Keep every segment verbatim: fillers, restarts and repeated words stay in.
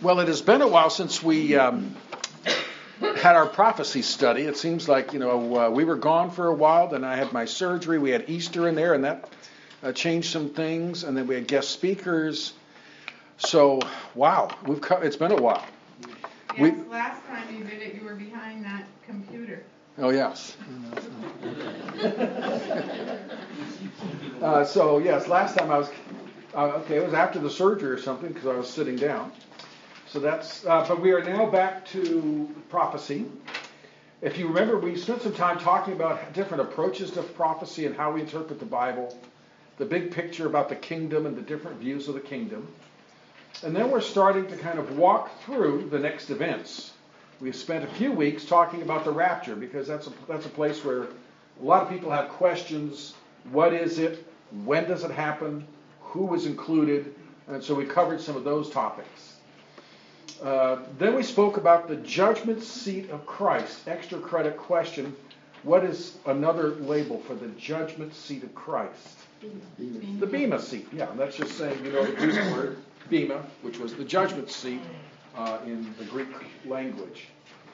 Well, it has been a while since we um, had our prophecy study. It seems like, you know, uh, we were gone for a while, then I had my surgery, we had Easter in there, and that uh, changed some things, and then we had guest speakers. So, wow, we've co- it's been a while. Yes, we, last time you did it, you were behind that computer. Oh, yes. uh, so, yes, last time I was, uh, okay, it was after the surgery or something, because I was sitting down. So that's, uh, but we are now back to prophecy. If you remember, we spent some time talking about different approaches to prophecy and how we interpret the Bible, the big picture about the kingdom and the different views of the kingdom. And then we're starting to kind of walk through the next events. We've spent a few weeks talking about the rapture because that's a, that's a place where a lot of people have questions. What is it? When does it happen? Who is included? And so we covered some of those topics. Uh, then we spoke about the judgment seat of Christ. Extra credit question. What is another label for the judgment seat of Christ? Bema. The Bema seat. Yeah, that's just saying, you know, the Greek word, Bema, which was the judgment seat uh, in the Greek language.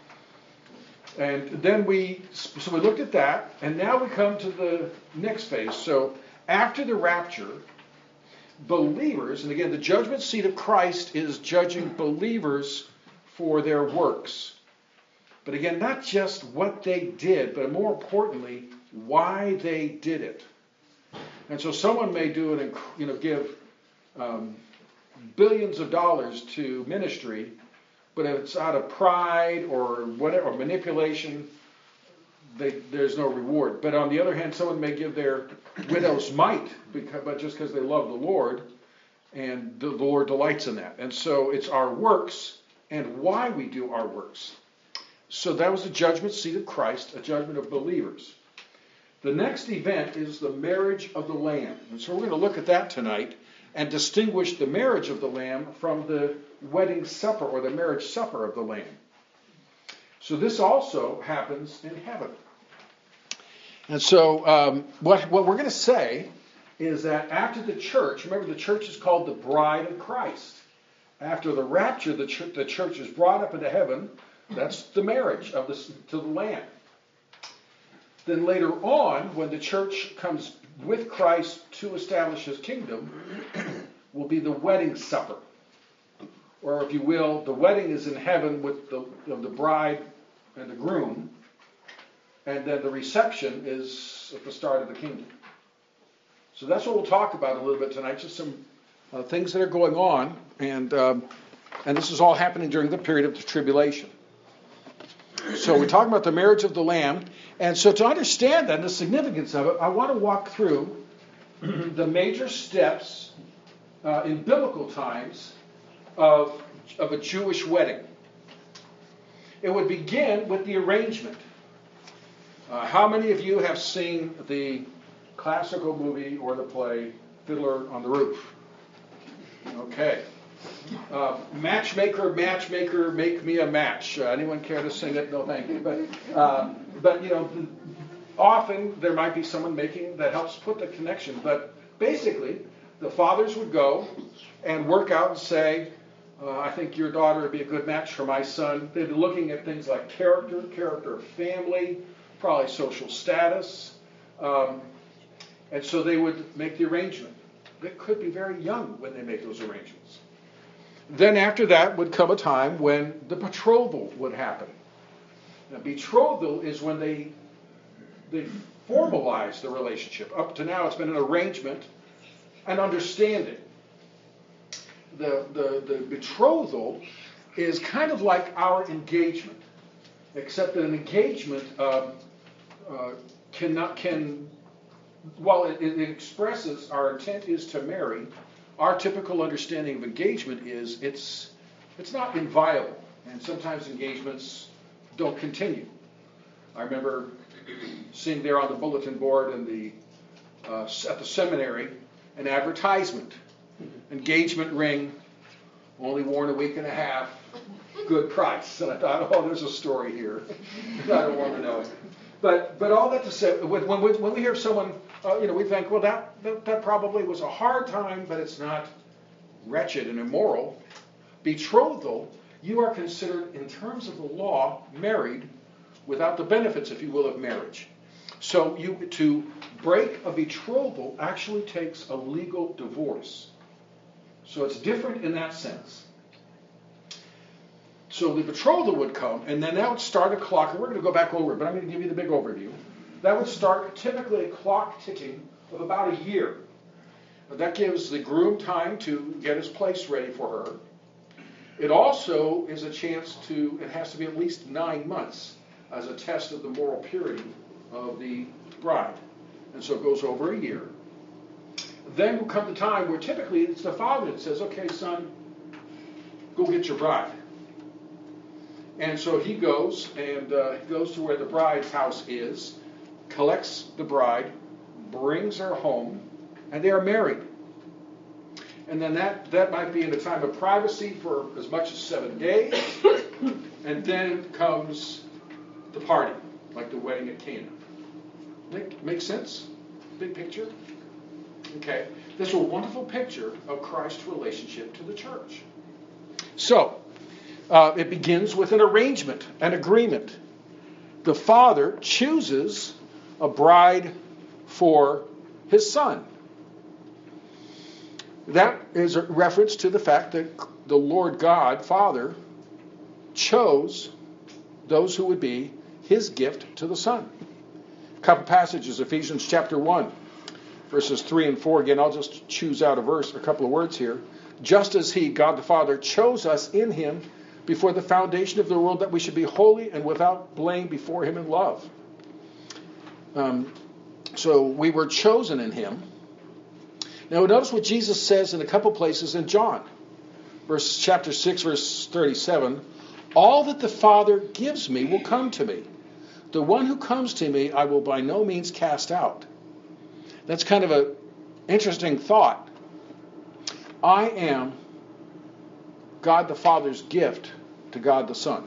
And then we, so we looked at that, and now we come to the next phase. So after the rapture, believers, and again, the judgment seat of Christ is judging believers for their works. But again, not just what they did, but more importantly, why they did it. And so someone may do it and, you know, give um, billions of dollars to ministry, but if it's out of pride or whatever, or manipulation, They, there's no reward. But on the other hand, someone may give their widow's mite, because, but just because they love the Lord, and the, the Lord delights in that. And so it's our works and why we do our works. So that was the judgment seat of Christ, a judgment of believers. The next event is the marriage of the Lamb. And so we're going to look at that tonight and distinguish the marriage of the Lamb from the wedding supper or the marriage supper of the Lamb. So this also happens in heaven. And so um, what, what we're going to say is that after the church, remember the church is called the bride of Christ. After the rapture, the, ch- the church is brought up into heaven. That's the marriage of the, to the Lamb. Then later on, when the church comes with Christ to establish his kingdom, will be the wedding supper. Or if you will, the wedding is in heaven with the, you know, the bride and the groom, and then the reception is at the start of the kingdom. So that's what we'll talk about a little bit tonight, just some uh, things that are going on, and um, and this is all happening during the period of the tribulation. So we're talking about the marriage of the Lamb, and so to understand that and the significance of it, I want to walk through the major steps uh, in biblical times of, of a Jewish wedding. It would begin with the arrangement. Uh, how many of you have seen the classical movie or the play Fiddler on the Roof? Okay. Uh, matchmaker, matchmaker, make me a match. Uh, anyone care to sing it? No, thank you. But, uh, but you know, often there might be someone making that helps put the connection. But basically, the fathers would go and work out and say, Uh, I think your daughter would be a good match for my son. They'd be looking at things like character, character of family, probably social status. Um, and so they would make the arrangement. They could be very young when they make those arrangements. Then after that would come a time when the betrothal would happen. Now, betrothal is when they, they formalize the relationship. Up to now, it's been an arrangement, an understanding. The, the, the betrothal is kind of like our engagement, except that an engagement um, uh, cannot can while it, it expresses our intent is to marry, our typical understanding of engagement is it's it's not inviolable, and sometimes engagements don't continue. I remember seeing there on the bulletin board in the uh, at the seminary an advertisement. Engagement ring, only worn a week and a half, good price. And I thought, oh, there's a story here. I don't want to know it. But but all that to say, when when we, when we hear someone, uh, you know, we think, well, that, that that probably was a hard time, but it's not wretched and immoral. Betrothal, you are considered, in terms of the law, married without the benefits, if you will, of marriage. So you to break a betrothal actually takes a legal divorce. So it's different in that sense. So the betrothal would come, and then that would start a clock, and we're going to go back over it, but I'm going to give you the big overview. That would start typically a clock ticking of about a year. That gives the groom time to get his place ready for her. It also is a chance to, it has to be at least nine months as a test of the moral purity of the bride. And so it goes over a year. Then will come the time where typically it's the father that says, okay, son, go get your bride. And so he goes, and uh, he goes to where the bride's house is, collects the bride, brings her home, and they are married. And then that, that might be in a time of privacy for as much as seven days. And then comes the party, like the wedding at Cana. Make, make sense? Big picture? Okay. This is a wonderful picture of Christ's relationship to the church. So, uh, it begins with an arrangement, an agreement. The father chooses a bride for his son. That is a reference to the fact that the Lord God, Father, chose those who would be his gift to the Son. A couple passages, Ephesians chapter one, verses three and four. Again, I'll just choose out a verse, a couple of words here. Just as he, God the Father, chose us in him before the foundation of the world, that we should be holy and without blame before him in love. Um, so we were chosen in him. Now notice what Jesus says in a couple places in John. Verse chapter six, verse thirty-seven. All that the Father gives me will come to me. The one who comes to me I will by no means cast out. That's kind of an interesting thought. I am God the Father's gift to God the Son.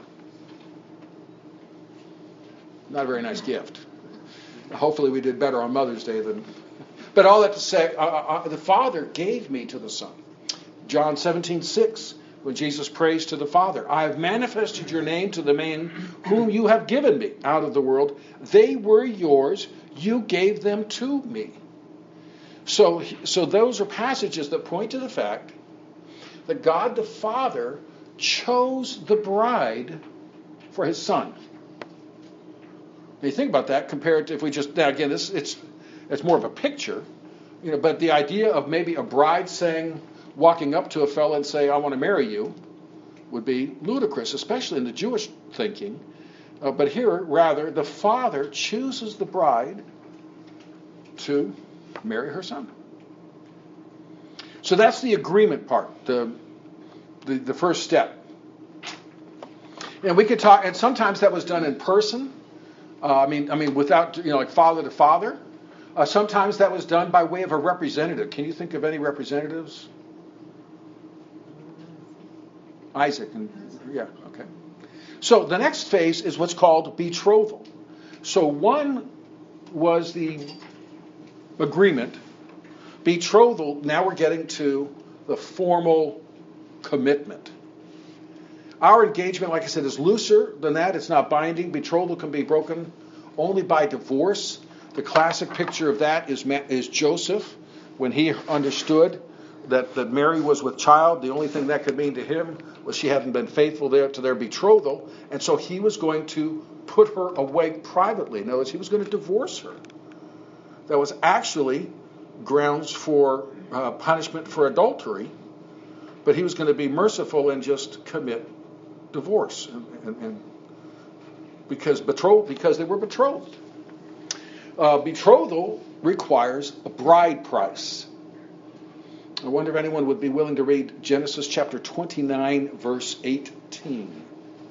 Not a very nice gift. Hopefully we did better on Mother's Day than... But all that to say, uh, uh, the Father gave me to the Son. John seventeen six, when Jesus prays to the Father, I have manifested your name to the man whom you have given me out of the world. They were yours. You gave them to me. So, so those are passages that point to the fact that God the Father chose the bride for his Son. Now you think about that compared to if we just, now again, this it's it's more of a picture, you know, but the idea of maybe a bride saying, walking up to a fellow and say, I want to marry you, would be ludicrous, especially in the Jewish thinking. Uh, but here, rather, the father chooses the bride to marry her son. So that's the agreement part, the the, the first step. And we could talk, and sometimes that was done in person. Uh, I mean, I mean, without, you know, like father to father. Uh, sometimes that was done by way of a representative. Can you think of any representatives? Isaac. And, yeah, okay. So the next phase is what's called betrothal. So one was the agreement. Betrothal, now we're getting to the formal commitment. Our engagement, like I said, is looser than that. It's not binding. Betrothal can be broken only by divorce. The classic picture of that is, is Joseph, when he understood that, that Mary was with child. The only thing that could mean to him was she hadn't been faithful there to their betrothal, and so he was going to put her away privately. In other words, he was going to divorce her. That was actually grounds for uh, punishment for adultery, but he was going to be merciful and just commit divorce, and, and, and because betrothed, because they were betrothed. Uh, betrothal requires a bride price. I wonder if anyone would be willing to read Genesis chapter twenty-nine, verse eighteen.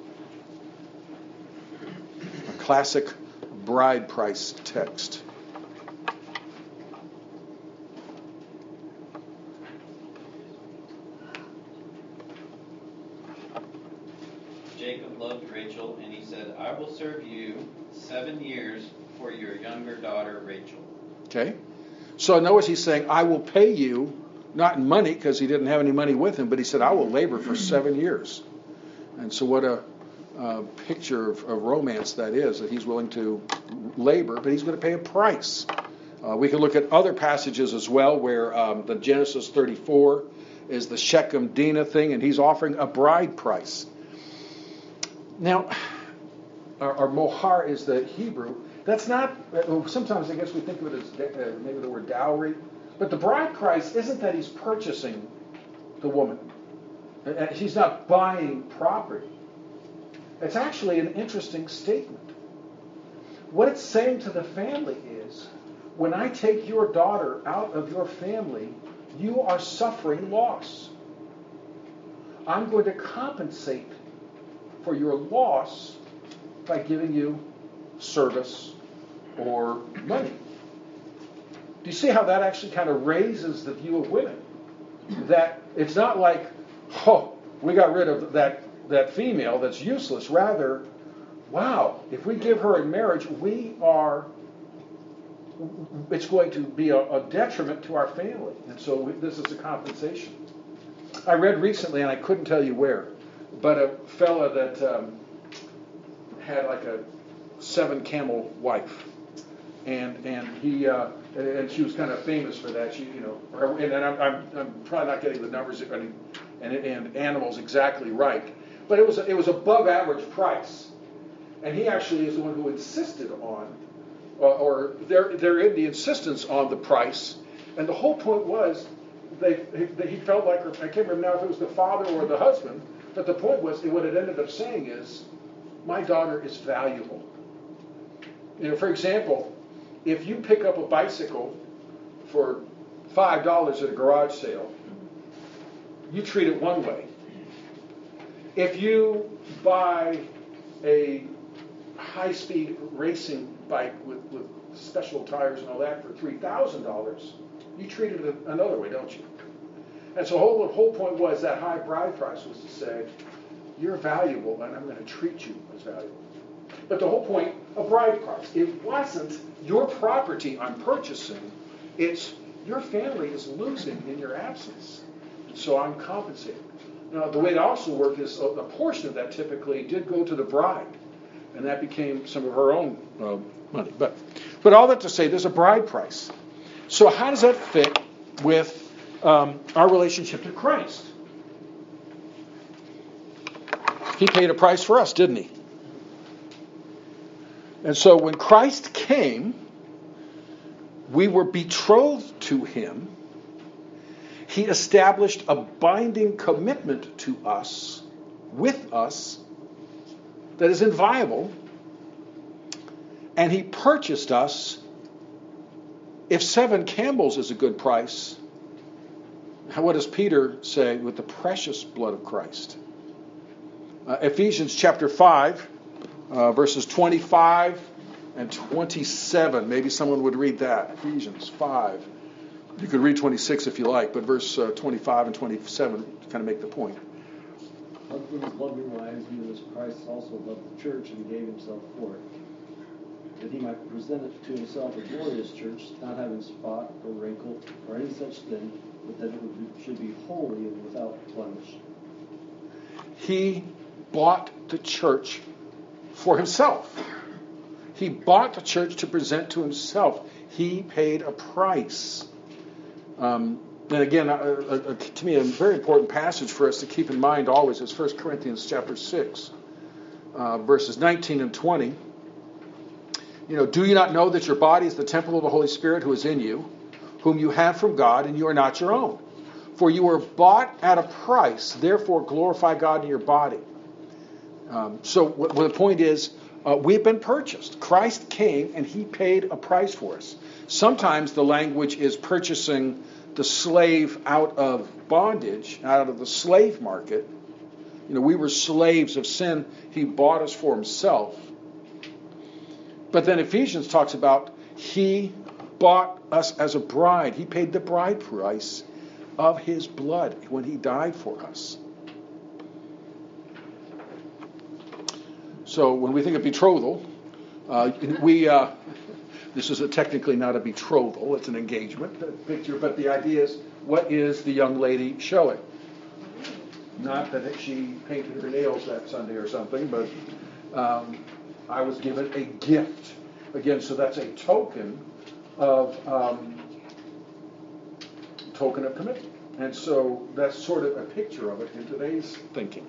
A classic bride price text. Jacob loved Rachel, and he said, I will serve you seven years for your younger daughter Rachel. Okay. So notice he's saying, I will pay you not in money because he didn't have any money with him, but he said, I will labor for seven years. And so what a uh, picture of, of romance that is, that he's willing to labor, but he's going to pay a price. Uh, we can look at other passages as well where um, the Genesis thirty-four is the Shechem Dinah thing, and he's offering a bride price. Now, our, our mohar is the Hebrew. That's not, sometimes I guess we think of it as uh, maybe the word dowry, but the bride price isn't that he's purchasing the woman. He's not buying property. It's actually an interesting statement. What it's saying to the family is, when I take your daughter out of your family, you are suffering loss. I'm going to compensate for your loss by giving you service or money. Do you see how that actually kind of raises the view of women? That it's not like, oh, we got rid of that, that female that's useless. Rather, wow, if we give her in marriage, we are, it's going to be a, a detriment to our family. And so we, this is a compensation. I read recently, and I couldn't tell you where, but a fella that um, had like a seven camel wife. And and he uh, and she was kind of famous for that. She, you know, or, and, and I'm, I'm I'm probably not getting the numbers and and, and animals exactly right, but it was it was above average price. And he actually is the one who insisted on, or, or they're they're in the insistence on the price. And the whole point was, they, they he felt like, I can't remember now if it was the father or the husband, but the point was, what it ended up saying is, my daughter is valuable. You know, for example, if you pick up a bicycle for five dollars at a garage sale, you treat it one way. If you buy a high-speed racing bike with, with special tires and all that for three thousand dollars, you treat it another way, don't you? And so the whole, the whole point was that high bride price was to say, you're valuable and I'm going to treat you as valuable. But the whole point of bride price, it wasn't your property I'm purchasing, it's your family is losing in your absence. So I'm compensating. Now, the way it also worked is a, a portion of that typically did go to the bride, and that became some of her own uh, money. But, but all that to say, there's a bride price. So how does that fit with um, our relationship to Christ? He paid a price for us, didn't he? And so when Christ came, we were betrothed to him. He established a binding commitment to us, with us, that is inviolable. And he purchased us. If seven camels is a good price, what does Peter say? With the precious blood of Christ. Uh, Ephesians chapter five, uh, verses twenty-five and twenty-seven. Maybe someone would read that. Ephesians five. You could read twenty-six if you like, but verse uh, twenty-five and twenty-seven kind of make the point. Husbands, love your wives, even as Christ also loved the church and gave himself for it, that he might present it to himself a glorious church, not having spot or wrinkle or any such thing, but that it would be, should be holy and without blemish. He bought the church for himself. He bought the church to present to himself. He paid a price. Um, and again, uh, uh, to me, a very important passage for us to keep in mind always is First Corinthians chapter six, uh, verses nineteen and twenty. You know, do you not know that your body is the temple of the Holy Spirit who is in you, whom you have from God, and you are not your own? For you were bought at a price, therefore glorify God in your body. Um, so what, what the point is, uh, we've been purchased. Christ came and he paid a price for us. Sometimes the language is purchasing the slave out of bondage, out of the slave market. You know, we were slaves of sin. He bought us for himself. But then Ephesians talks about he bought us as a bride. He paid the bride price of his blood when he died for us. So when we think of betrothal, uh, we uh, this is a technically not a betrothal; it's an engagement picture. But the idea is what is the young lady showing? Not that she painted her nails that Sunday or something, but um, I was given a gift. Again, so that's a token of um, token of commitment. And so that's sort of a picture of it in today's thinking.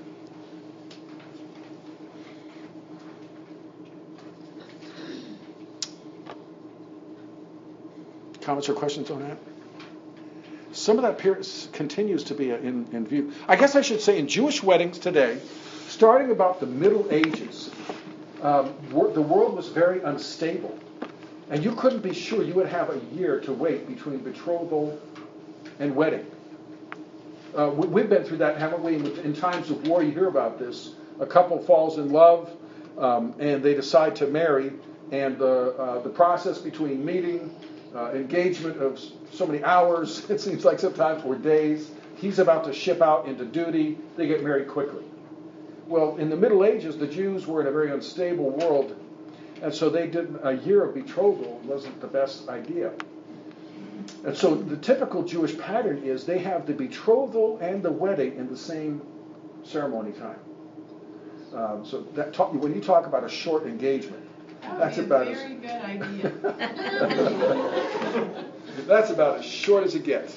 Comments or questions on that? Some of that appears, continues to be in, in view. I guess I should say in Jewish weddings today, starting about the Middle Ages, um, wor- the world was very unstable. And you couldn't be sure. You would have a year to wait between betrothal and wedding. Uh, we, we've been through that, haven't we? In times of war, you hear about this. A couple falls in love, um, and they decide to marry, and the uh, the process between meeting, uh, engagement of so many hours, it seems like sometimes, or days. He's about to ship out into duty. They get married quickly. Well, in the Middle Ages, the Jews were in a very unstable world, and so they did a year of betrothal wasn't the best idea. And so the typical Jewish pattern is they have the betrothal and the wedding in the same ceremony time. Um, so that talk, when you talk about a short engagement, That that's would be about a very as good idea. that's about as short as it gets.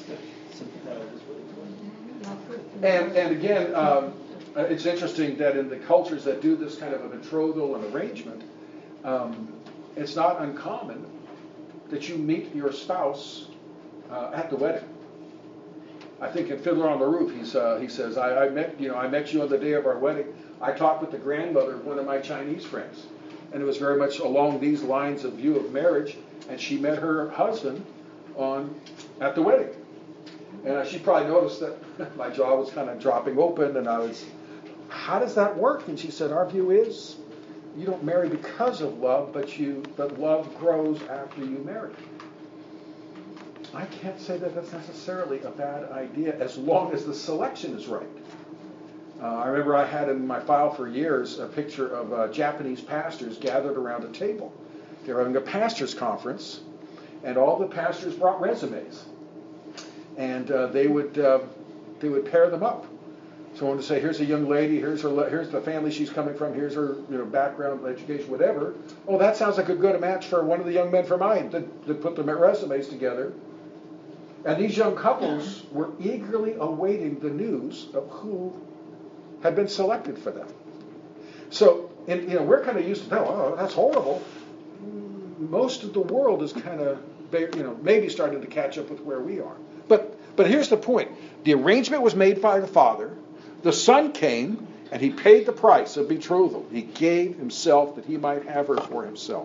And and again, um, it's interesting that in the cultures that do this kind of a betrothal and arrangement, um, it's not uncommon that you meet your spouse uh, at the wedding. I think in Fiddler on the Roof, he's, uh, he says, I, I met you know I met you on the day of our wedding. I talked with the grandmother of one of my Chinese friends, and it was very much along these lines of view of marriage. And she met her husband on at the wedding, and uh, she probably noticed that my jaw was kind of dropping open, and I was, how does that work? And she said, our view is, you don't marry because of love, but you but love grows after you marry. I can't say that that's necessarily a bad idea as long as the selection is right. Uh, I remember I had in my file for years a picture of uh, Japanese pastors gathered around a table. They were having a pastors' conference, and all the pastors brought resumes, and uh, they would uh, they would pair them up. So I wanted to say, here's a young lady, here's her, here's the family she's coming from, here's her you know background, education, whatever. Oh, that sounds like a good match for one of the young men from mine that, that put the resumes together. And these young couples were eagerly awaiting the news of who had been selected for them. So, and, you know, we're kind of used to that. Oh, that's horrible. Most of the world is kind of, you know, maybe starting to catch up with where we are. But, but here's the point: the arrangement was made by the father. The son came and he paid the price of betrothal. He gave himself that he might have her for himself.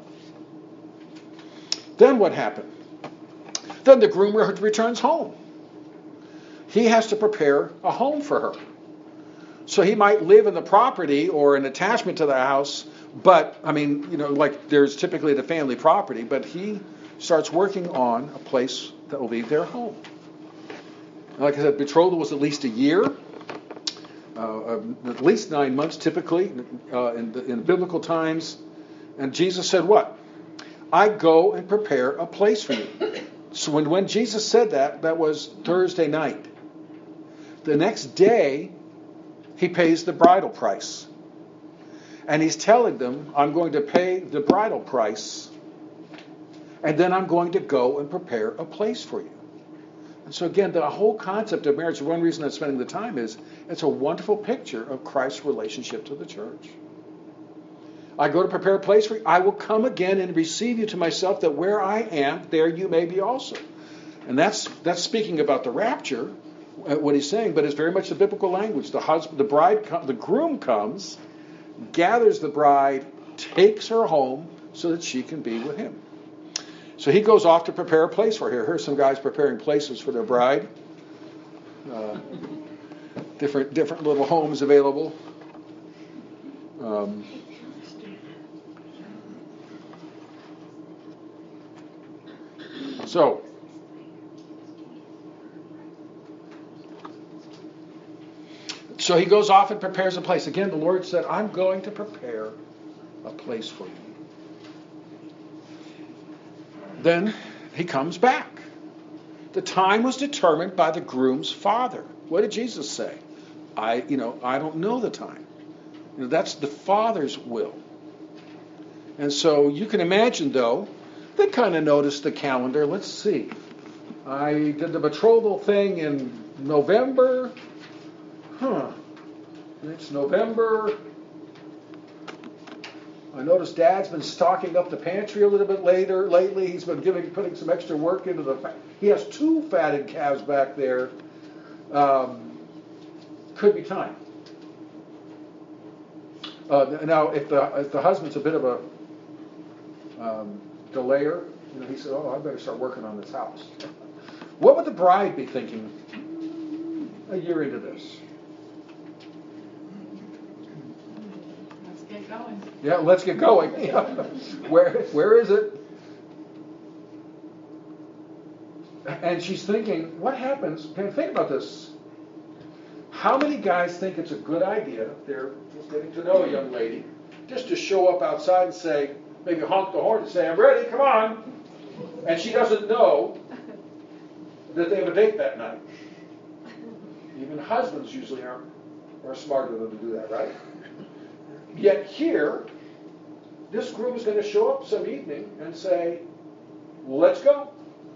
Then what happened? Then the groom returns home. He has to prepare a home for her. So he might live in the property or an attachment to the house, but, I mean, you know, like there's typically the family property, but he starts working on a place that will be their home. Like I said, betrothal was at least a year, uh, at least nine months typically uh, in, the, in biblical times. And Jesus said what? I go and prepare a place for you. So when, when Jesus said that, that was Thursday night. The next day, he pays the bridal price. And he's telling them, I'm going to pay the bridal price, and then I'm going to go and prepare a place for you. And so again, the whole concept of marriage, one reason I'm spending the time is, it's a wonderful picture of Christ's relationship to the church. I go to prepare a place for you. I will come again and receive you to myself, that where I am, there you may be also. And that's that's speaking about the rapture, what he's saying, but it's very much the biblical language. The husband, the bride, the groom comes, gathers the bride, takes her home so that she can be with him. So he goes off to prepare a place for her. Here's some guys preparing places for their bride. Uh, different different little homes available. Um, So, so he goes off and prepares a place. Again, the Lord said, I'm going to prepare a place for you. Then he comes back. The time was determined by the groom's father. What did Jesus say? I, you know, I don't know the time. You know, that's the Father's will. And so you can imagine, though, they kind of noticed the calendar. Let's see. I did the betrothal thing in November. Huh. It's November. I noticed Dad's been stocking up the pantry a little bit later lately. He's been giving, putting some extra work into the. Fa- he has two fatted calves back there. Um, could be time. Uh, now, if the if the husband's a bit of a um, delayer, you know, he said, "Oh, I better start working on this house." What would the bride be thinking a year into this? Let's get going. Yeah, let's get going. where where is it? And she's thinking, what happens? Can you think about this? How many guys think it's a good idea, they're just getting to know a young lady, just to show up outside and say, maybe honk the horn and say, I'm ready, come on. And she doesn't know that they have a date that night. Even husbands usually are, are smarter than to do that, right? Yet here, this groom is going to show up some evening and say, let's go.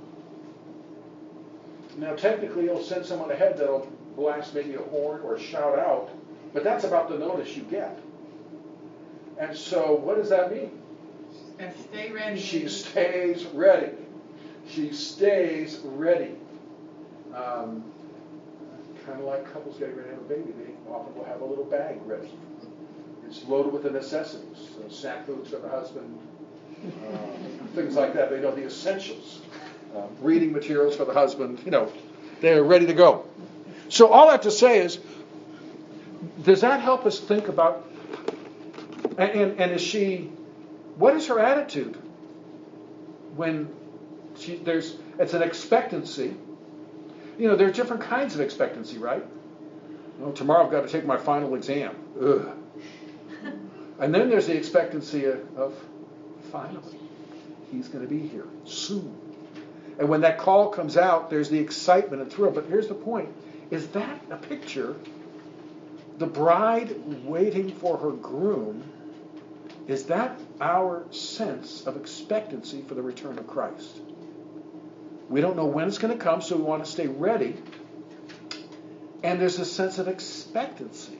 Now, technically, he'll send someone ahead that'll blast maybe a horn or shout out, but that's about the notice you get. And so, what does that mean? And stay ready. She stays ready. She stays ready. Um, kind of like couples getting ready to have a baby. They often will have a little bag ready. It's loaded with the necessities, so snack foods for the husband, uh, things like that. They know the essentials. Uh, reading materials for the husband. You know, they're ready to go. So all I have to say is, does that help us think about, and, and, and is she, what is her attitude when she, there's, it's an expectancy. You know, there are different kinds of expectancy, right? Well, tomorrow I've got to take my final exam. Ugh. And then there's the expectancy of, of finally, he's going to be here soon. And when that call comes out, there's the excitement and thrill. But here's the point. Is that a picture? The bride waiting for her groom, is that our sense of expectancy for the return of Christ? We don't know when it's going to come, so we want to stay ready. And there's a sense of expectancy.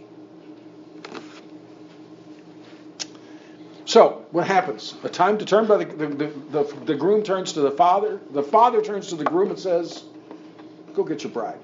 So, what happens? A time determined by the, the, the, the, the groom turns to the father. The father turns to the groom and says, go get your bride.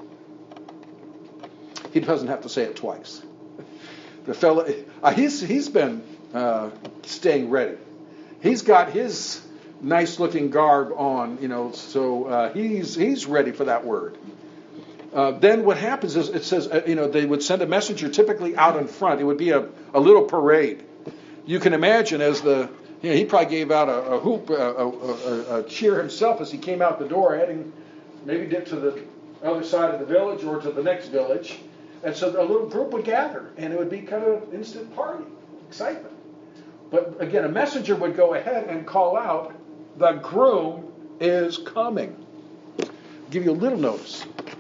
He doesn't have to say it twice. The fellow, uh, he's, he's been uh, staying ready. He's got his nice looking garb on, you know, so uh, he's, he's ready for that word. Uh, then what happens is, it says, uh, you know, they would send a messenger typically out in front. It would be a, a little parade. You can imagine as the, you know, he probably gave out a, a hoop, a, a, a, a cheer himself as he came out the door, heading maybe to the other side of the village or to the next village. And so a little group would gather, and it would be kind of an instant party, excitement. But again, a messenger would go ahead and call out, the groom is coming. I'll give you a little notice.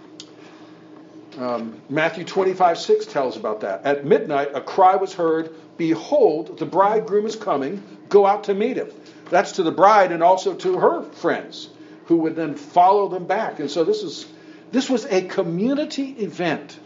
Um, Matthew twenty-five six tells about that. At midnight, a cry was heard, behold, the bridegroom is coming, go out to meet him. That's to the bride and also to her friends, who would then follow them back. And so this is this was a community event.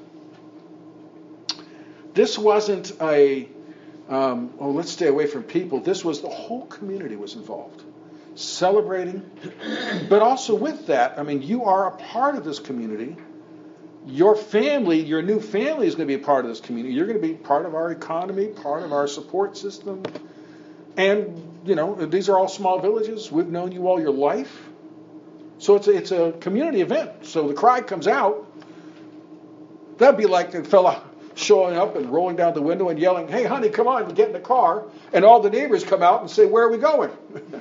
This wasn't a, um, oh, let's stay away from people. This was the whole community was involved, celebrating. But also with that, I mean, you are a part of this community. Your family, your new family is going to be a part of this community. You're going to be part of our economy, part of our support system. And, you know, these are all small villages. We've known you all your life. So it's a, it's a community event. So the cry comes out. That'd be like a fella showing up and rolling down the window and yelling, hey, honey, come on, get in the car. And all the neighbors come out and say, where are we going?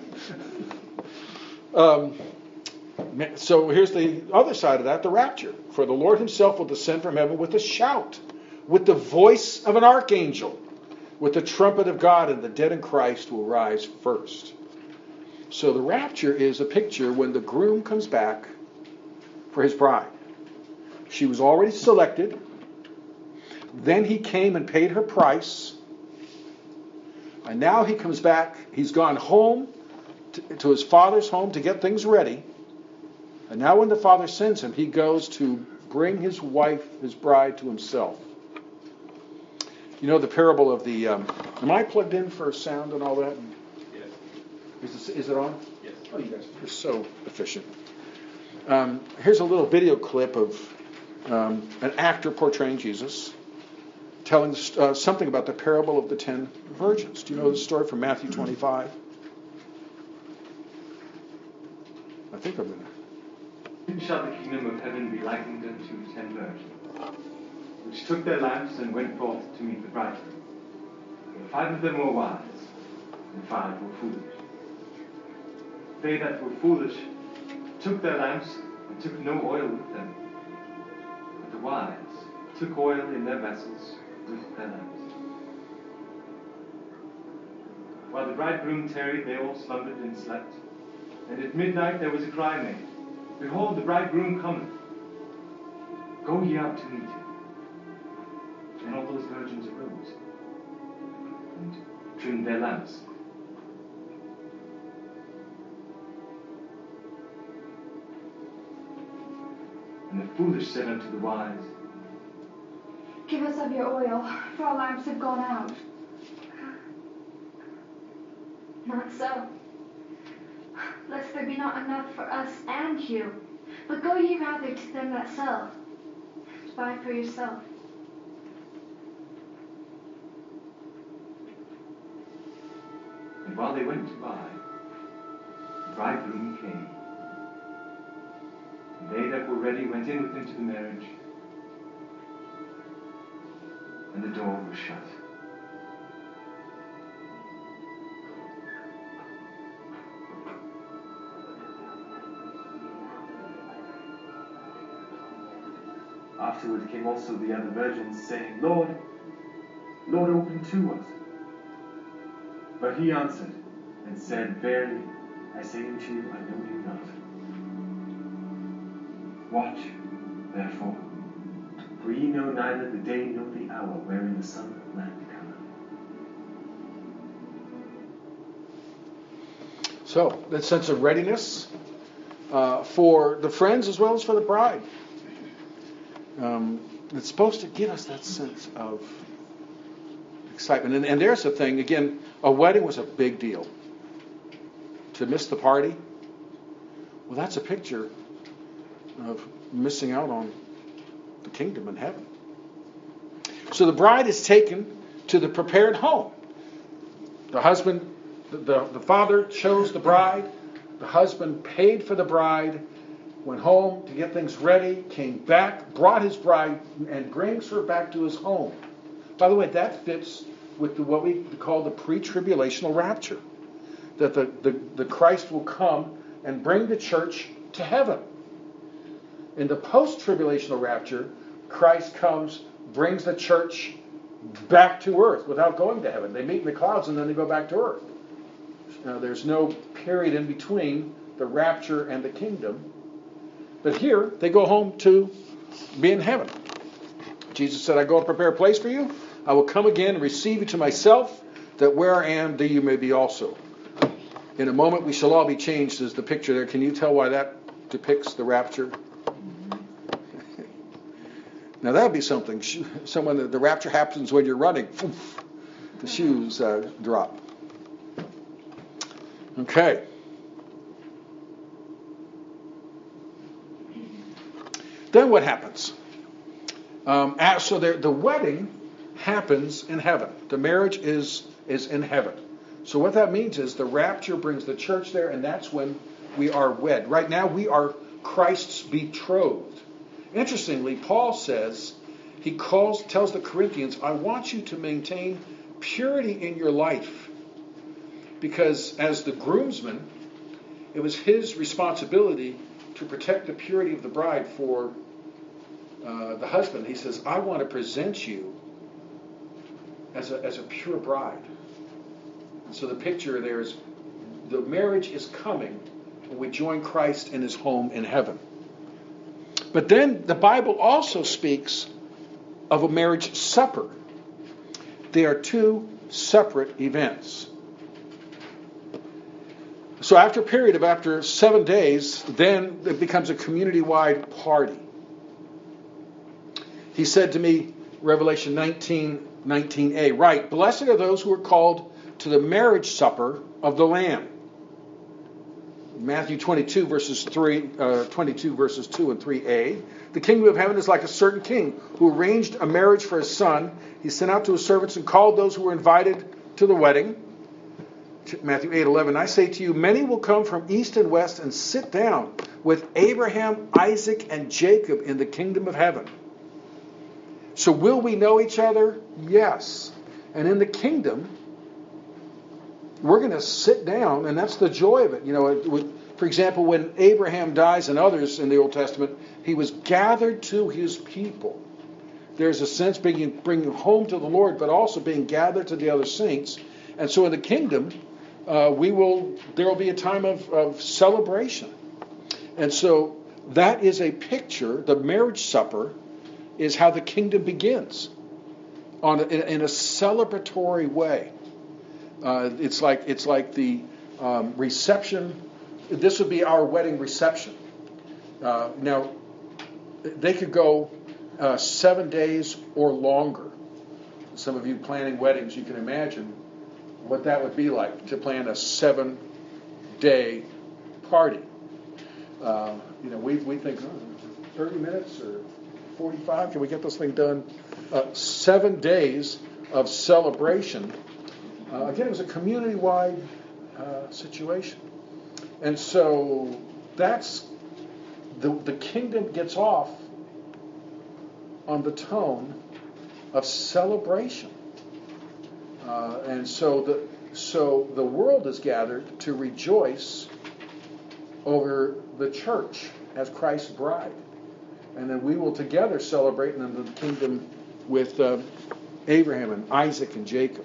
um, so here's the other side of that, the rapture. For the Lord himself will descend from heaven with a shout, with the voice of an archangel, with the trumpet of God, and the dead in Christ will rise first. So the rapture is a picture when the groom comes back for his bride. She was already selected. Then he came and paid her price. And now he comes back. He's gone home to, to his father's home to get things ready. And now when the father sends him, he goes to bring his wife, his bride, to himself. You know the parable of the... Um, am I plugged in for sound and all that? Yes. Is, this, is it on? Yes. Oh, you guys are so efficient. Um, here's a little video clip of um, an actor portraying Jesus, telling uh, something about the parable of the ten virgins. Do you know the story from Matthew twenty-five? I think I'm going to... Then shall the kingdom of heaven be likened unto ten virgins, which took their lamps and went forth to meet the bridegroom. And five of them were wise, and five were foolish. They that were foolish took their lamps and took no oil with them. But the wise took oil in their vessels with their lamps. While the bridegroom tarried, they all slumbered and slept. And at midnight there was a cry made, Behold, the bridegroom cometh. Go ye out to meet him. And all those virgins arose and trimmed their lamps. And the foolish said unto the wise, Give us of your oil, for our lamps have gone out. Not so, lest there be not enough for us and you. But go ye rather to them that sell, and buy for yourself. And while they went to buy, the bridegroom came. And they that were ready went in with him to the marriage, and the door was shut. Afterward came also the other virgins, saying, Lord, Lord, open to us. But he answered and said, Verily, I say unto you, I know you not. Watch, therefore, for ye know neither the day nor the hour wherein the Son of Man cometh. So, that sense of readiness uh, for the friends as well as for the bride. Um, it's supposed to give us that sense of excitement. And, and there's the thing, again, a wedding was a big deal. To miss the party, well, that's a picture of missing out on the kingdom in heaven. So the bride is taken to the prepared home. The husband, the, the, the father chose the bride. The husband paid for the bride, went home to get things ready, came back, brought his bride, and brings her back to his home. By the way, that fits with the, what we call the pre-tribulational rapture. That the, the, the Christ will come and bring the church to heaven. In the post-tribulational rapture, Christ comes, brings the church back to earth without going to heaven. They meet in the clouds and then they go back to earth. Now, there's no period in between the rapture and the kingdom. But here, they go home to be in heaven. Jesus said, I go and prepare a place for you. I will come again and receive you to myself, that where I am, there you may be also. In a moment, we shall all be changed, is the picture there. Can you tell why that depicts the rapture? Now, that would be something. Someone, the rapture happens when you're running. The shoes uh, drop. Okay. Then what happens? Um, so there, the wedding happens in heaven. The marriage is is in heaven. So what that means is the rapture brings the church there, and that's when we are wed. Right now, we are Christ's betrothed. Interestingly, Paul says, he calls, tells the Corinthians, I want you to maintain purity in your life. Because as the groomsman, it was his responsibility to protect the purity of the bride for uh, the husband. He says, I want to present you as a, as a pure bride. And so the picture there is the marriage is coming when we join Christ in his home in heaven. But then the Bible also speaks of a marriage supper. They are two separate events. So after a period of after seven days, then it becomes a community-wide party. He said to me, Revelation nineteen, nineteen a, right, blessed are those who are called to the marriage supper of the Lamb. Matthew twenty-two verses three, uh, twenty-two verses two and three a. The kingdom of heaven is like a certain king who arranged a marriage for his son. He sent out to his servants and called those who were invited to the wedding. Matthew eight eleven. I say to you, many will come from east and west and sit down with Abraham, Isaac, and Jacob in the kingdom of heaven. So will we know each other? Yes. And in the kingdom, we're going to sit down, and that's the joy of it. You know, it would, for example, when Abraham dies and others in the Old Testament, he was gathered to his people. There's a sense being bringing home to the Lord, but also being gathered to the other saints. And so in the kingdom, uh, we will there will be a time of, of celebration. And so that is a picture. The marriage supper is how the kingdom begins, on a, in, in a celebratory way. Uh, it's like it's like the um, reception. This would be our wedding reception. Uh, now, they could go uh, seven days or longer. Some of you planning weddings, you can imagine what that would be like to plan a seven-day party. Uh, you know, we we think oh, thirty minutes or forty-five. Can we get this thing done? Uh, seven days of celebration. Uh, again, it was a community-wide uh, situation. And so that's, the, the kingdom gets off on the tone of celebration. Uh, and so the, so the world is gathered to rejoice over the church as Christ's bride. And then we will together celebrate in the kingdom with uh, Abraham and Isaac and Jacob.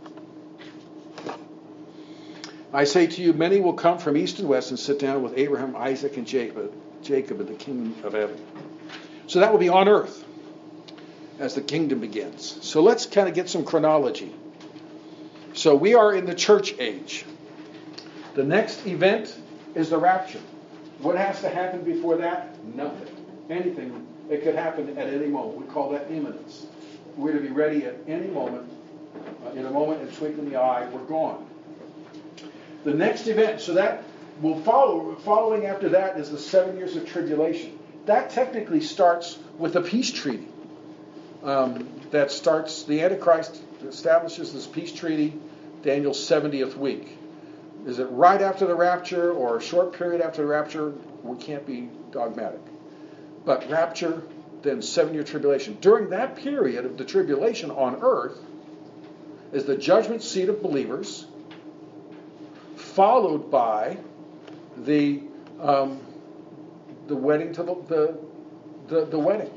I say to you, many will come from east and west and sit down with Abraham, Isaac, and Jacob, Jacob in the kingdom of heaven. So that will be on earth as the kingdom begins. So let's kind of get some chronology. So we are in the church age. The next event is the rapture. What has to happen before that? Nothing. Anything. It could happen at any moment. We call that imminence. We're to be ready at any moment. Uh, in a moment, in a twinkling of the eye, we're gone. The next event, so that will follow, following after that is the seven years of tribulation. That technically starts with the peace treaty. Um, that starts, the Antichrist establishes this peace treaty, Daniel's seventieth week. Is it right after the rapture or a short period after the rapture? We can't be dogmatic. But rapture, then seven-year tribulation. During that period of the tribulation on earth is the judgment seat of believers, followed by the um, the wedding to the, the the the wedding.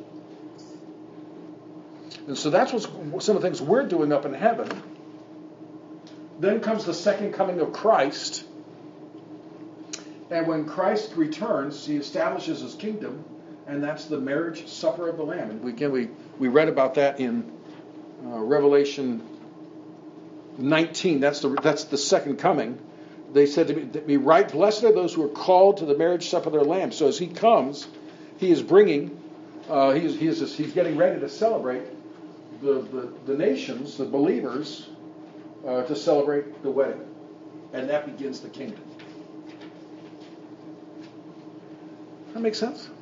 And so that's what's some of the things we're doing up in heaven. Then comes the second coming of Christ. And when Christ returns, he establishes his kingdom, and that's the marriage supper of the Lamb. And we, again, we, we read about that in uh, Revelation nineteen. That's the that's the second coming. They said to me, to me, right, blessed are those who are called to the marriage supper of their Lamb. So as he comes, he is bringing, uh, he is, he is he's getting ready to celebrate the, the, the nations, the believers, uh, to celebrate the wedding. And that begins the kingdom. That makes sense?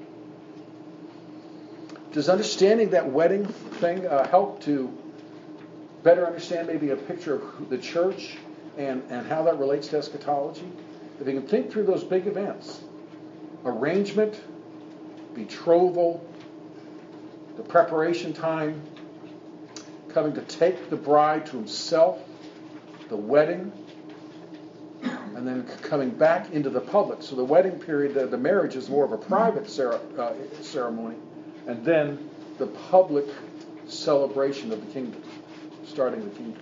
Does understanding that wedding thing uh, help to better understand maybe a picture of the church and, and how that relates to eschatology? If you can think through those big events, arrangement, betrothal, the preparation time, coming to take the bride to himself, the wedding, and then coming back into the public. So the wedding period, the, the marriage is more of a private cer- uh, ceremony, and then the public celebration of the kingdom, starting the kingdom.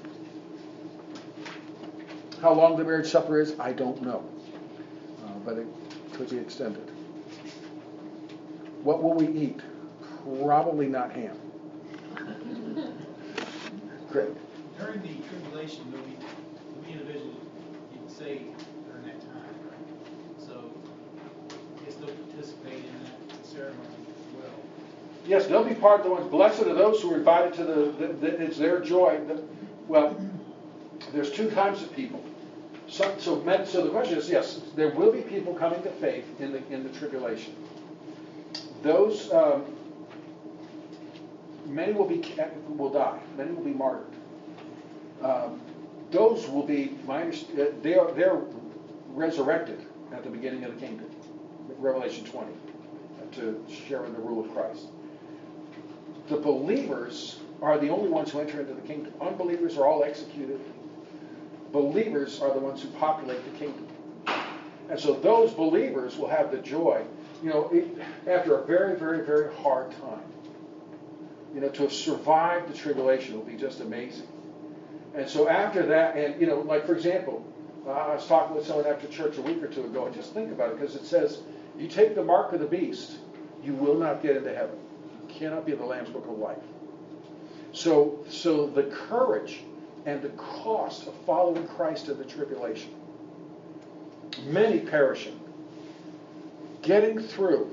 How long the marriage supper is, I don't know, uh, but it could be extended. What will we eat? Probably not ham. Great. During the tribulation, there'll be, there'll be individuals you can say during that time, right? So they still participate in that ceremony as well. Yes, they'll be part of the ones. Blessed are those who are invited to the, the, the it's their joy. The, well, there's two types of people. So, so, men, so the question is, yes, there will be people coming to faith in the in the tribulation. Those um, many will be will die. Many will be martyred. Um, those will be my they are they're resurrected at the beginning of the kingdom, Revelation twenty, to share in the rule of Christ. The believers are the only ones who enter into the kingdom. Unbelievers are all executed. Believers are the ones who populate the kingdom. And so those believers will have the joy, you know, it, after a very, very, very hard time. You know, to have survived the tribulation will be just amazing. And so after that, and, you know, like, for example, uh, I was talking with someone after church a week or two ago, and just think about it, because it says, you take the mark of the beast, you will not get into heaven. You cannot be in the Lamb's Book of Life. So, so the courage and the cost of following Christ in the tribulation. Many perishing. Getting through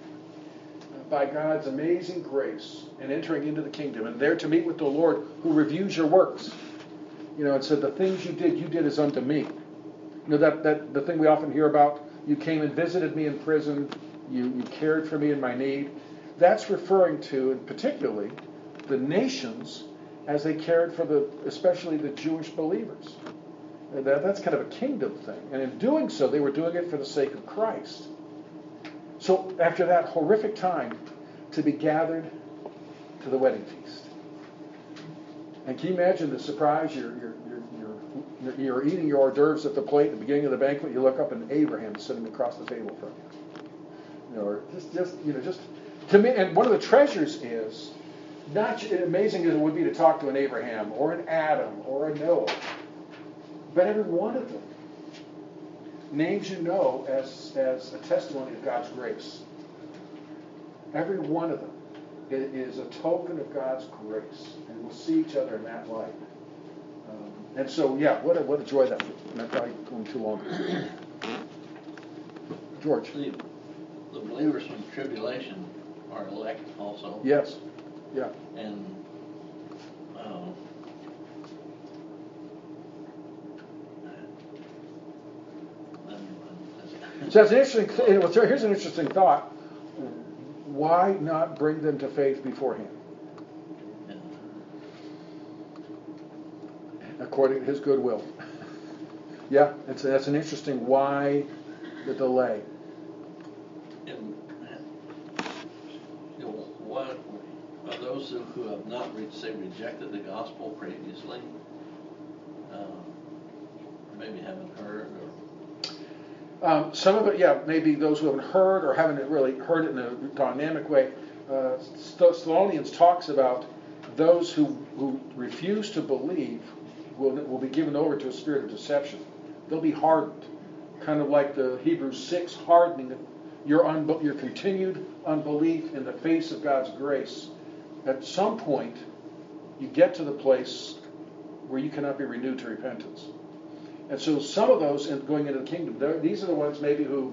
by God's amazing grace and entering into the kingdom and there to meet with the Lord who reviews your works. You know, and said, the things you did, you did as unto me. You know, that, that the thing we often hear about, you came and visited me in prison, you, you cared for me in my need. That's referring to, and particularly, the nations as they cared for the, especially the Jewish believers. And that, that's kind of a kingdom thing. And in doing so, they were doing it for the sake of Christ. So after that horrific time, to be gathered to the wedding feast. And can you imagine the surprise? You're, you're, you're, you're, you're eating your hors d'oeuvres at the plate at the beginning of the banquet. You look up and Abraham's sitting across the table from you. You know, or just, just, you know, just to me. And one of the treasures is, not amazing as it would be to talk to an Abraham or an Adam or a Noah, but every one of them, names you know as, as a testimony of God's grace. Every one of them is a token of God's grace, and we'll see each other in that light. Um, and so, yeah, what a, what a joy that was. I'm probably going too long. George. The, the believers from tribulation are elect also. Yes. Yeah. And uh, so that's an interesting. Here's an interesting thought. Why not bring them to faith beforehand? According to His goodwill. Yeah, it's, that's an interesting. Why the delay? And, you know, what are those who, who have not, re- say, rejected the gospel previously, uh, maybe haven't heard, or Um, some of it, yeah, maybe those who haven't heard or haven't really heard it in a dynamic way. Uh, Thessalonians talks about those who, who refuse to believe will, will be given over to a spirit of deception. They'll be hardened, kind of like the Hebrews six hardening your, unbe- your continued unbelief in the face of God's grace. At some point, you get to the place where you cannot be renewed to repentance. And so some of those in going into the kingdom, these are the ones maybe who,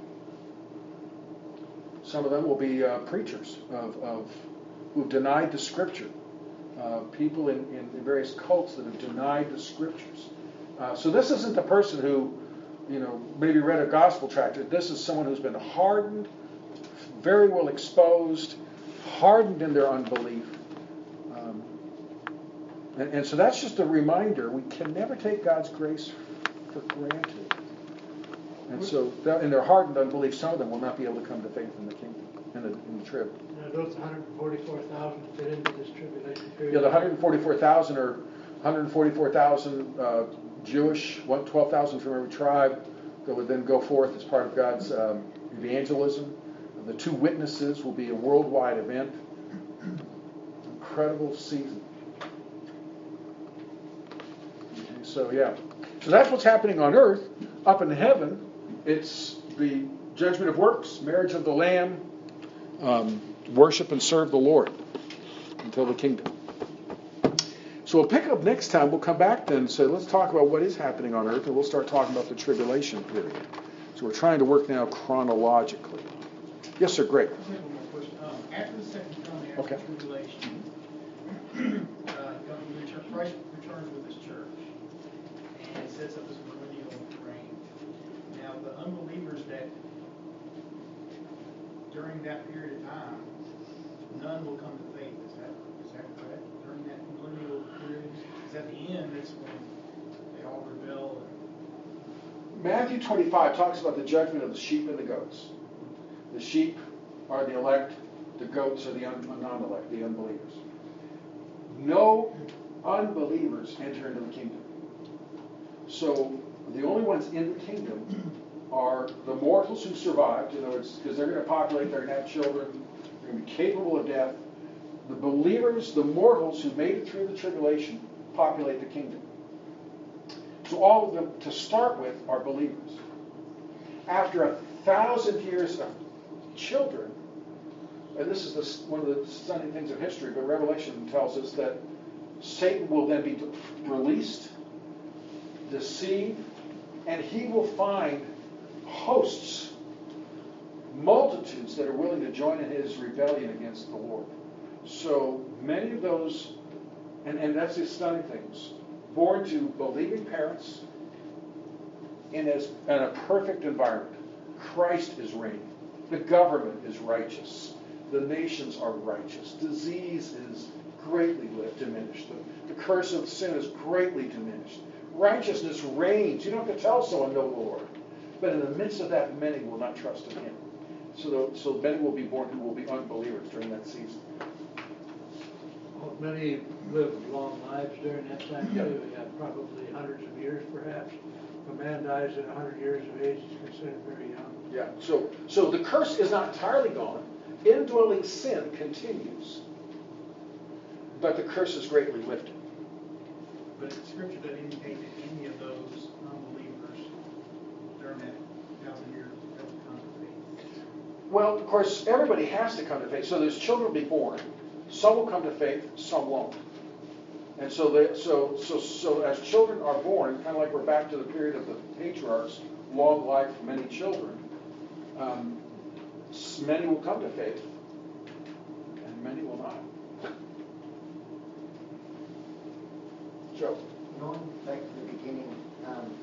some of them will be uh, preachers of, of who've denied the Scripture. Uh, people in, in various cults that have denied the Scriptures. Uh, so this isn't the person who, you know, maybe read a gospel tract. This is someone who's been hardened, very well exposed, hardened in their unbelief. Um, and, and so that's just a reminder. We can never take God's grace for granted. And so, that, in their hardened unbelief, some of them will not be able to come to faith in the kingdom, in the, in the trib. Now, those one hundred forty-four thousand fit into this tribulation period. Yeah, the one hundred forty-four thousand are one hundred forty-four thousand uh, Jewish, twelve thousand from every tribe that would then go forth as part of God's um, evangelism. The two witnesses will be a worldwide event. Incredible season. Okay, so, yeah. So that's what's happening on earth. Up in heaven, it's the judgment of works, marriage of the Lamb, um, worship and serve the Lord until the kingdom. So we'll pick up next time. We'll come back then and say, let's talk about what is happening on earth, and we'll start talking about the tribulation period. So we're trying to work now chronologically. Yes, sir, great. Um, after the second coming, after Okay. the tribulation, uh, God return, Christ returns with his church and sets up his millennial reign. Now, the unbelievers that during that period of time, none will come to faith. Is that is that correct? During that millennial period, is at the end. That's when they all rebel. And Matthew twenty-five talks about the judgment of the sheep and the goats. The sheep are the elect, the goats are the un- non-elect, the unbelievers. No unbelievers enter into the kingdom. So the only ones in the kingdom are the mortals who survived, in other words, because they're going to populate, they're going to have children, they're going to be capable of death. The believers, the mortals who made it through the tribulation, populate the kingdom. So all of them, to start with, are believers. After a thousand years of children, and this is the, one of the stunning things of history, but Revelation tells us that Satan will then be released, deceived, and he will find hosts, multitudes that are willing to join in his rebellion against the Lord. So many of those, and, and that's the stunning things, born to believing parents in, as, in a perfect environment. Christ is reigning. The government is righteous. The nations are righteous. Disease is greatly diminished. The, the curse of sin is greatly diminished. Righteousness reigns. You don't have to tell someone, know the Lord. But in the midst of that, many will not trust in him. So, the, so many will be born who will be unbelievers during that season. Well, many lived long lives during that time too. Yeah, probably hundreds of years perhaps. If a man dies at one hundred years of age, he's considered very young. Yeah. So, so the curse is not entirely gone. Indwelling sin continues, but the curse is greatly lifted. but Scripture doesn't indicate that any of those unbelievers during that thousand years ever come to faith. Well, of course, everybody has to come to faith. So there's children be born. Some will come to faith, some won't. And so, they, so, so, so as children are born, kind of like we're back to the period of the patriarchs, long life for many children, um, many will come to faith, and many will not. Joe? Going back to the beginning, um,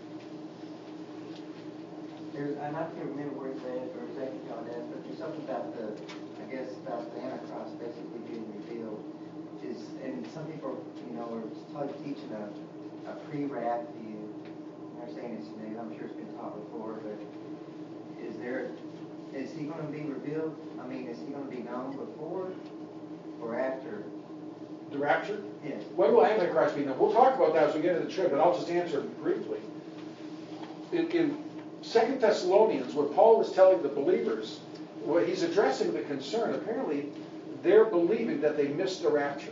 there's, and I can't remember where it's at or exactly how it is, but there's something about the, I guess, about the Antichrist basically being revealed. Is, and some people, you know, are probably teaching a, a pre-wrath view. They're saying it's new. I'm sure it's been taught before, but is there, is he going to be revealed? I mean, is he going to be known before or after? The rapture? Yes. When will Antichrist be known? We'll talk about that as we get into the trip, but I'll just answer briefly. In, in Second Thessalonians, when Paul was telling the believers, well, he's addressing the concern. Apparently, they're believing that they missed the rapture.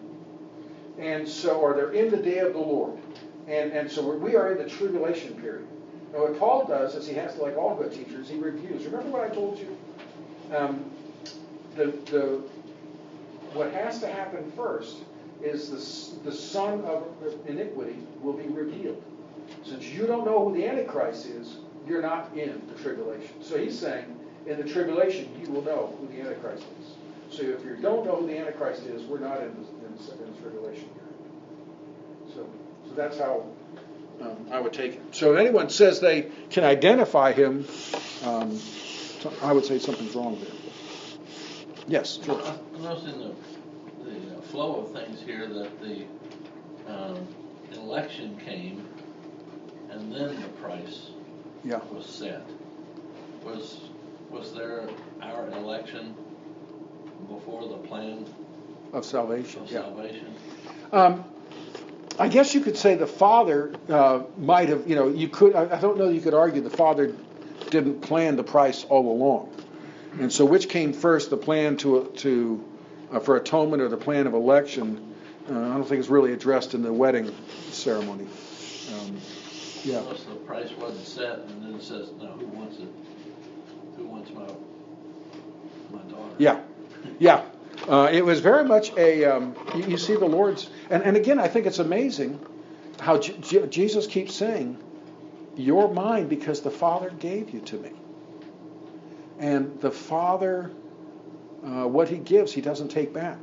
And so, or they're in the day of the Lord. And, and so we're, we are in the tribulation period. And what Paul does is he has to, like all good teachers, he reviews. Remember what I told you? Um, the, the, what has to happen first is the, the son of iniquity will be revealed. Since you don't know who the Antichrist is, you're not in the tribulation. So he's saying, in the tribulation, you will know who the Antichrist is. So if you don't know who the Antichrist is, we're not in the, in the, in the tribulation period. So, so that's how um, I would take it. So if anyone says they can identify him, um, I would say something's wrong there. Yes, George. I noticed in the, the flow of things here that the um, election came and then the price yeah. was set. Was was there our election before the plan of salvation? Of yeah. salvation? Um, I guess you could say the Father uh, might have, you know, you could, I, I don't know that you could argue the Father didn't plan the price all along. And so which came first, the plan to to uh, for atonement or the plan of election? Uh, I don't think it's really addressed in the wedding ceremony. Um, yeah. Unless the price wasn't set, and then it says, "No, who wants it? Who wants my with my daughter. Yeah, yeah. Uh, it was very much a, um, you, you see the Lord's, and, and again, I think it's amazing how J- J- Jesus keeps saying, you're mine because the Father gave you to me. And the Father, uh, what He gives, He doesn't take back.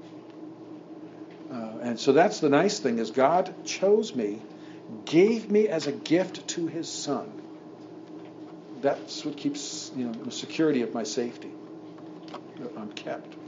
Uh, and so that's the nice thing, is God chose me, gave me as a gift to His Son. That's what keeps, you know, the security of my safety. I'm kept.